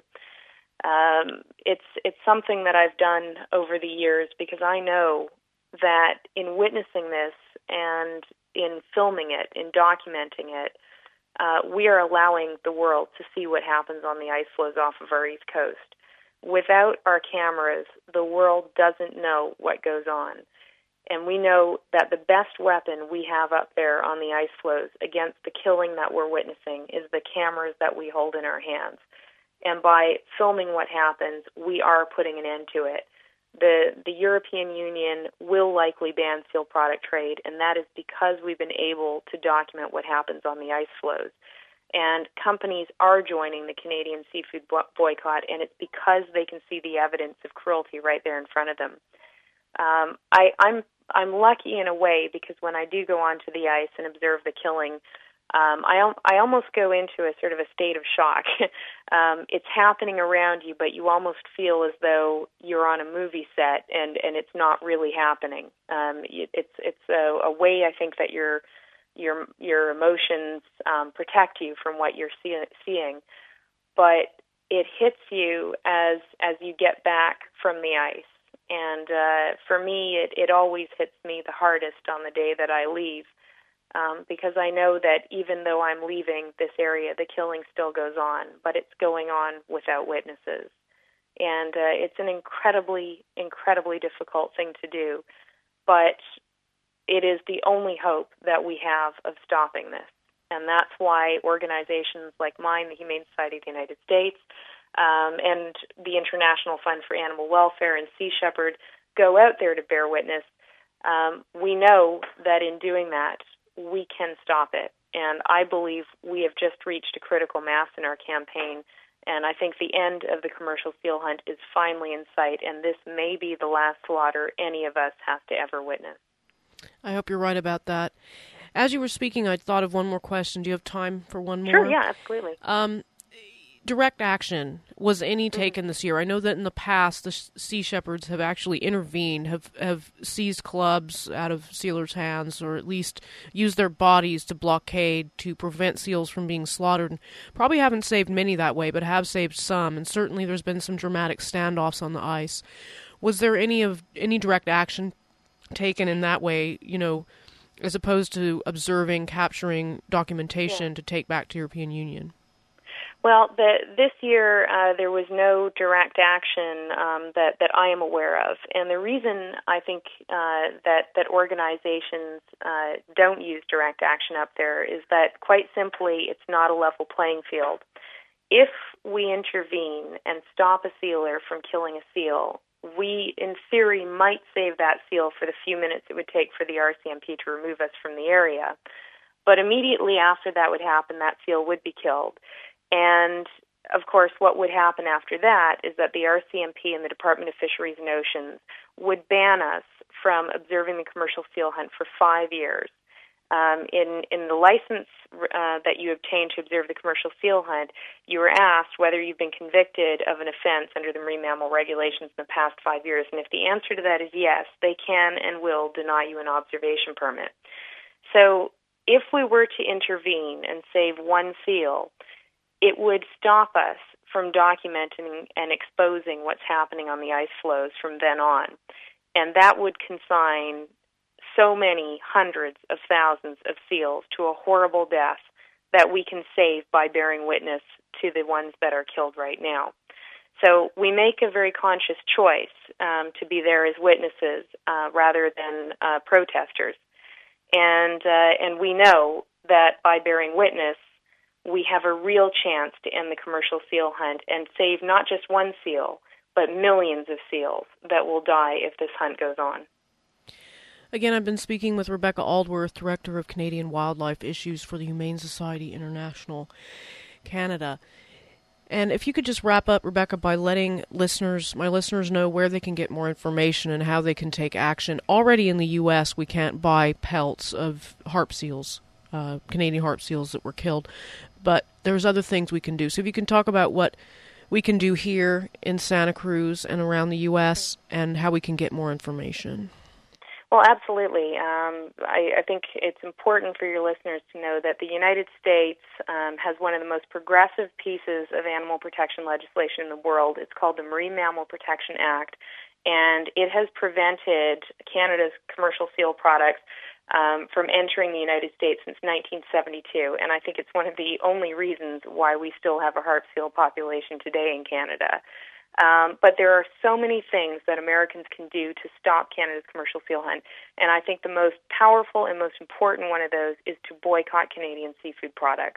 It's something that I've done over the years because I know that in witnessing this and in filming it, in documenting it, we are allowing the world to see what happens on the ice floes off of our East Coast. Without our cameras, the world doesn't know what goes on. And we know that the best weapon we have up there on the ice floes against the killing that we're witnessing is the cameras that we hold in our hands. And by filming what happens, we are putting an end to it. The European Union will likely ban seal product trade, and that is because we've been able to document what happens on the ice floes. And companies are joining the Canadian seafood boycott, and it's because they can see the evidence of cruelty right there in front of them. I'm lucky in a way because when I do go onto the ice and observe the killing, I almost go into a sort of a state of shock. It's happening around you, but you almost feel as though you're on a movie set and it's not really happening. It's a way I think that your emotions protect you from what you're seeing, but it hits you as you get back from the ice. And for me, it always hits me the hardest on the day that I leave. Because I know that even though I'm leaving this area, the killing still goes on, but it's going on without witnesses. And it's an incredibly, incredibly difficult thing to do, but it is the only hope that we have of stopping this. And that's why organizations like mine, the Humane Society of the United States, and the International Fund for Animal Welfare and Sea Shepherd go out there to bear witness. We know that in doing that, we can stop it. And I believe we have just reached a critical mass in our campaign. And I think the end of the commercial seal hunt is finally in sight. And this may be the last slaughter any of us has to ever witness. I hope you're right about that. As you were speaking, I thought of one more question. Do you have time for one more? Sure, yeah, absolutely. Direct action, was any taken this year? I know that in the past, the Sea Shepherds have actually intervened, have seized clubs out of sealers' hands, or at least used their bodies to blockade to prevent seals from being slaughtered. Probably haven't saved many that way, but have saved some, and certainly there's been some dramatic standoffs on the ice. Was there any direct action taken in that way, as opposed to observing, capturing documentation to take back to European Union? Well, this year there was no direct action that I am aware of, and the reason I think that organizations don't use direct action up there is that, quite simply, it's not a level playing field. If we intervene and stop a sealer from killing a seal, we, in theory, might save that seal for the few minutes it would take for the RCMP to remove us from the area. But immediately after that would happen, that seal would be killed. And, of course, what would happen after that is that the RCMP and the Department of Fisheries and Oceans would ban us from observing the commercial seal hunt for 5 years. In the license that you obtained to observe the commercial seal hunt, you were asked whether you've been convicted of an offense under the marine mammal regulations in the past 5 years. And if the answer to that is yes, they can and will deny you an observation permit. So if we were to intervene and save one seal, it would stop us from documenting and exposing what's happening on the ice floes from then on. And that would consign so many hundreds of thousands of seals to a horrible death that we can save by bearing witness to the ones that are killed right now. So we make a very conscious choice to be there as witnesses rather than protesters. And we know that by bearing witness, we have a real chance to end the commercial seal hunt and save not just one seal, but millions of seals that will die if this hunt goes on. Again, I've been speaking with Rebecca Aldworth, Director of Canadian Wildlife Issues for the Humane Society International Canada. And if you could just wrap up, Rebecca, by letting my listeners know where they can get more information and how they can take action. Already in the U.S., we can't buy pelts of harp seals, Canadian harp seals that were killed, but there's other things we can do. So if you can talk about what we can do here in Santa Cruz and around the U.S. and how we can get more information. Well, absolutely. I think it's important for your listeners to know that the United States has one of the most progressive pieces of animal protection legislation in the world. It's called the Marine Mammal Protection Act, and it has prevented Canada's commercial seal products from entering the United States since 1972, and I think it's one of the only reasons why we still have a harp seal population today in Canada. But there are so many things that Americans can do to stop Canada's commercial seal hunt, and I think the most powerful and most important one of those is to boycott Canadian seafood products.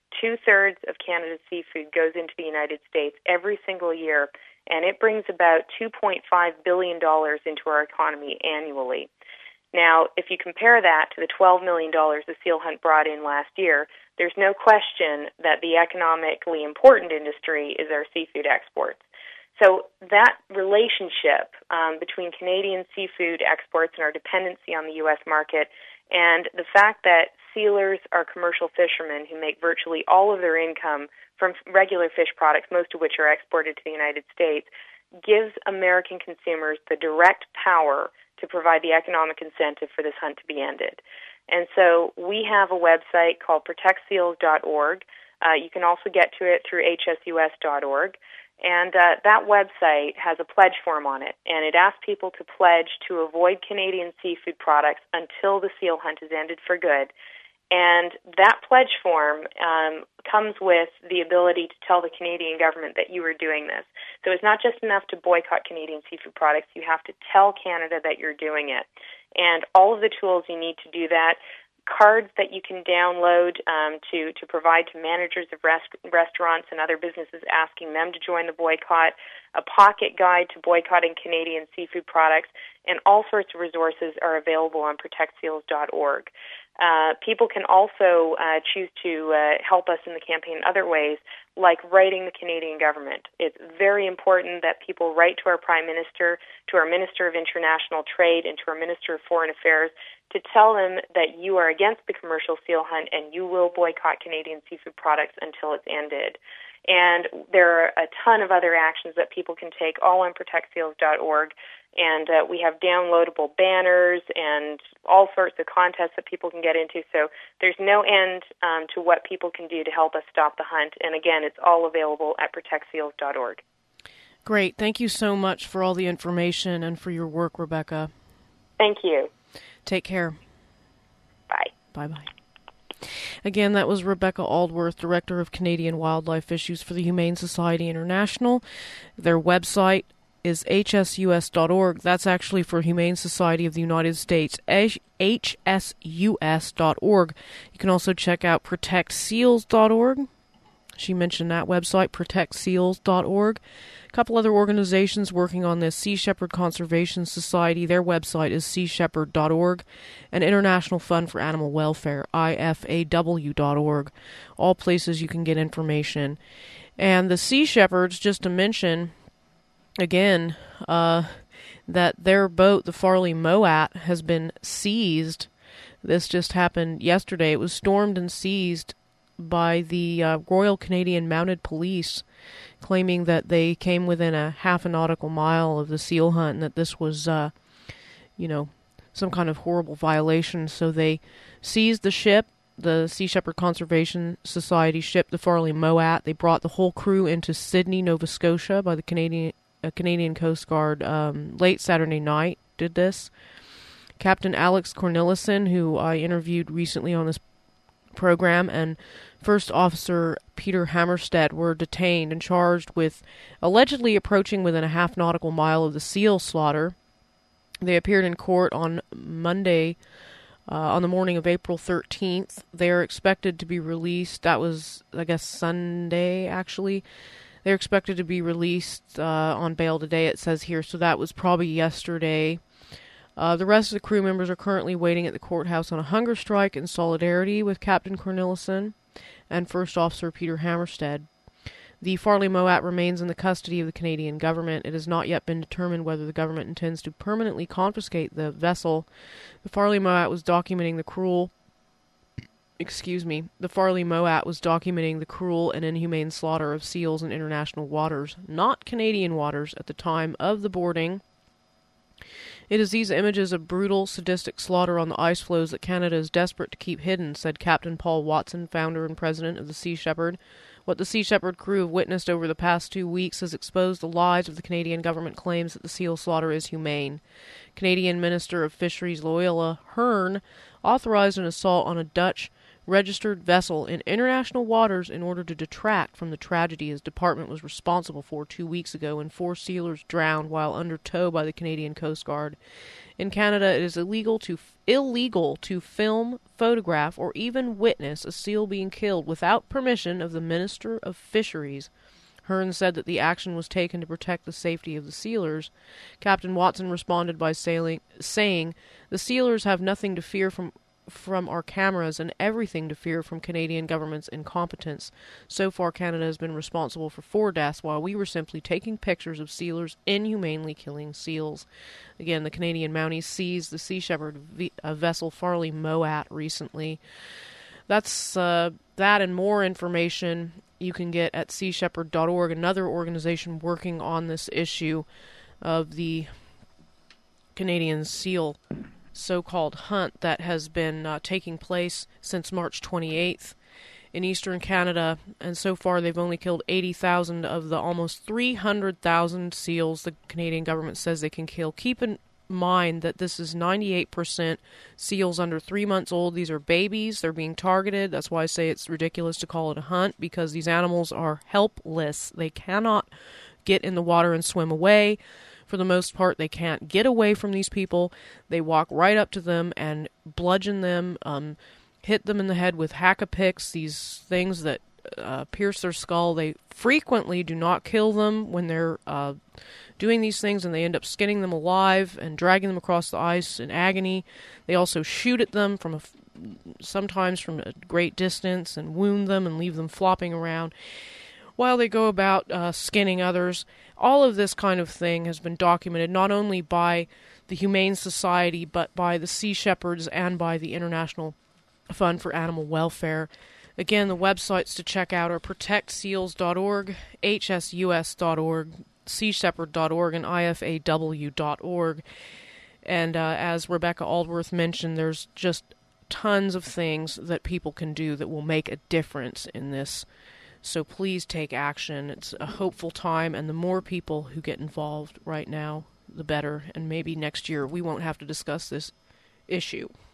2/3 of Canada's seafood goes into the United States every single year, and it brings about $2.5 billion into our economy annually. Now, if you compare that to the $12 million the seal hunt brought in last year, there's no question that the economically important industry is our seafood exports. So that relationship between Canadian seafood exports and our dependency on the U.S. market, and the fact that sealers are commercial fishermen who make virtually all of their income from regular fish products, most of which are exported to the United States, gives American consumers the direct power to provide the economic incentive for this hunt to be ended. And so we have a website called protectseals.org. You can also get to it through hsus.org. And that website has a pledge form on it, and it asks people to pledge to avoid Canadian seafood products until the seal hunt is ended for good. And that pledge form comes with the ability to tell the Canadian government that you are doing this. So it's not just enough to boycott Canadian seafood products. You have to tell Canada that you're doing it. And all of the tools you need to do that, cards that you can download to provide to managers of restaurants and other businesses asking them to join the boycott, a pocket guide to boycotting Canadian seafood products, and all sorts of resources are available on protectseals.org. People can also choose to help us in the campaign in other ways, like writing the Canadian government. It's very important that people write to our Prime Minister, to our Minister of International Trade, and to our Minister of Foreign Affairs to tell them that you are against the commercial seal hunt and you will boycott Canadian seafood products until it's ended. And there are a ton of other actions that people can take, all on protectseals.org. And we have downloadable banners and all sorts of contests that people can get into. So there's no end to what people can do to help us stop the hunt. And again, it's all available at protectseals.org. Great. Thank you so much for all the information and for your work, Rebecca. Thank you. Take care. Bye. Bye-bye. Again, that was Rebecca Aldworth, Director of Canadian Wildlife Issues for the Humane Society International. Their website is hsus.org. That's actually for Humane Society of the United States, hsus.org. You can also check out protectseals.org. She mentioned that website, protectseals.org. A couple other organizations working on this, Sea Shepherd Conservation Society, their website is seashepherd.org, and International Fund for Animal Welfare, IFAW.org. All places you can get information. And the Sea Shepherds, just to mention, again, that their boat, the Farley Moat, has been seized. This just happened yesterday. It was stormed and seized by the Royal Canadian Mounted Police, claiming that they came within a half a nautical mile of the seal hunt and that this was, some kind of horrible violation. So they seized the ship, the Sea Shepherd Conservation Society ship, the Farley Moat. They brought the whole crew into Sydney, Nova Scotia by the Canadian Coast Guard late Saturday night, did this. Captain Alex Cornelissen, who I interviewed recently on this program, and First Officer Peter Hammerstedt were detained and charged with allegedly approaching within a half nautical mile of the seal slaughter. They appeared in court on Monday, on the morning of April 13th. They are expected to be released. That was, I guess, Sunday, actually. They're expected to be released on bail today, it says here, so that was probably yesterday. The rest of the crew members are currently waiting at the courthouse on a hunger strike in solidarity with Captain Cornelissen and First Officer Peter Hammerstedt. The Farley Moat remains in the custody of the Canadian government. It has not yet been determined whether the government intends to permanently confiscate the vessel. The Farley Moat was documenting the cruel the Farley Moat was documenting the cruel and inhumane slaughter of seals in international waters, not Canadian waters, at the time of the boarding. It is these images of brutal, sadistic slaughter on the ice floes that Canada is desperate to keep hidden, said Captain Paul Watson, founder and president of the Sea Shepherd. What the Sea Shepherd crew have witnessed over the past 2 weeks has exposed the lies of the Canadian government claims that the seal slaughter is humane. Canadian Minister of Fisheries Loyola Hearn authorized an assault on a Dutch registered vessel in international waters in order to detract from the tragedy his department was responsible for 2 weeks ago when 4 sealers drowned while under tow by the Canadian Coast Guard. In Canada, it is illegal to film, photograph, or even witness a seal being killed without permission of the Minister of Fisheries. Hearn said that the action was taken to protect the safety of the sealers. Captain Watson responded by saying, "The sealers have nothing to fear from our cameras and everything to fear from Canadian government's incompetence. So far, Canada has been responsible for 4 deaths while we were simply taking pictures of sealers inhumanely killing seals." Again, the Canadian Mounties seized the Sea Shepherd vessel Farley Moat recently. That's that and more information you can get at seashepherd.org, another organization working on this issue of the Canadian seal so-called hunt that has been taking place since March 28th in eastern Canada, and so far they've only killed 80,000 of the almost 300,000 seals the Canadian government says they can kill. Keep in mind that this is 98% seals under 3 months old. These are babies. They're being targeted. That's why I say it's ridiculous to call it a hunt, because these animals are helpless. They cannot get in the water and swim away. For the most part, they can't get away from these people. They walk right up to them and bludgeon them, hit them in the head with hack-a-picks, these things that pierce their skull. They frequently do not kill them when they're doing these things, and they end up skinning them alive and dragging them across the ice in agony. They also shoot at them sometimes from a great distance and wound them and leave them flopping around while they go about skinning others. All of this kind of thing has been documented not only by the Humane Society, but by the Sea Shepherds and by the International Fund for Animal Welfare. Again, the websites to check out are protectseals.org, hsus.org, seashepherd.org, and ifaw.org. And as Rebecca Aldworth mentioned, there's just tons of things that people can do that will make a difference in this. So please take action. It's a hopeful time, and the more people who get involved right now, the better. And maybe next year we won't have to discuss this issue.